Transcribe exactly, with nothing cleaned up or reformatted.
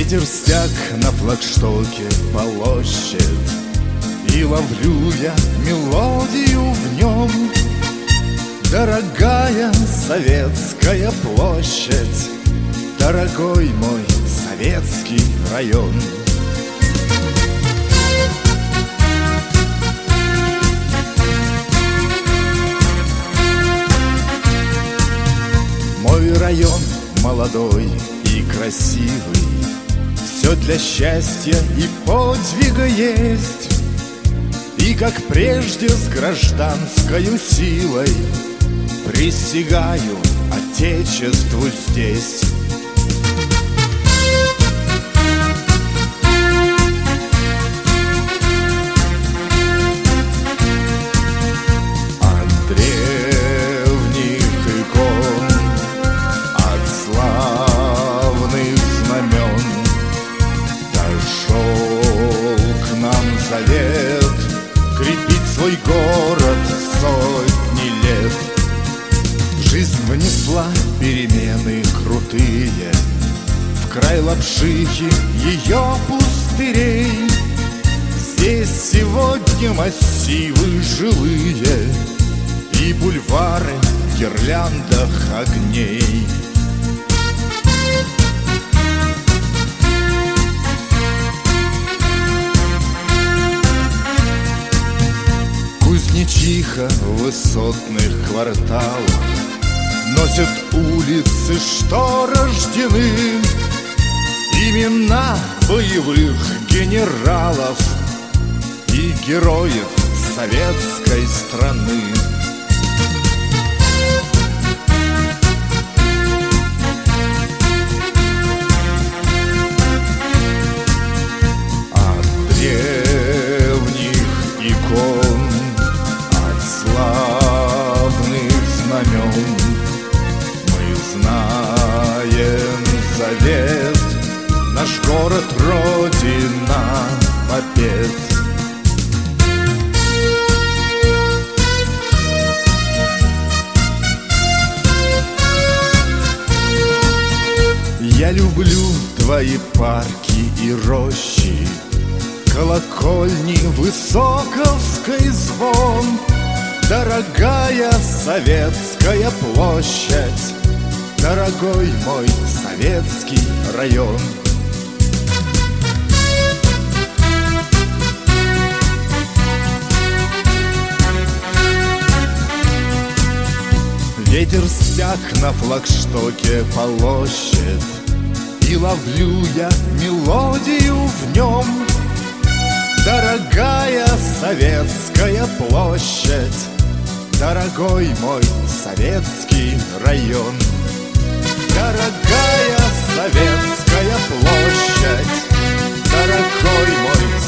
Ветер стяг на флагштоке полощет, и ловлю я мелодию в нем. Дорогая Советская площадь, дорогой мой советский район. Мой район молодой и красивый, все для счастья и подвига есть. И как прежде с гражданскою силой присягаю Отечеству здесь. От древних икон, от славных знамен дошел к нам завет крепить свой город сотни лет. Жизнь внесла перемены крутые в край Лапшихи, ее пустырей. Здесь сегодня массивы жилые и бульвары в гирляндах огней. Кузнечиха в высотных кварталах носят улицы, что рождены имена боевых генералов и героев советской страны. От древних икон, от славных знамен мы знаем завет, наш город — родина побед. Я люблю твои парки и рощи, колокольни, Высоковской звон. Дорогая Советская площадь, дорогой мой советский район. Ветер стяг на флагштоке полощет, и ловлю я мелодию в нем. Дорогая Советская площадь, дорогой мой советский район. Дорогая Советская площадь, дорогой мой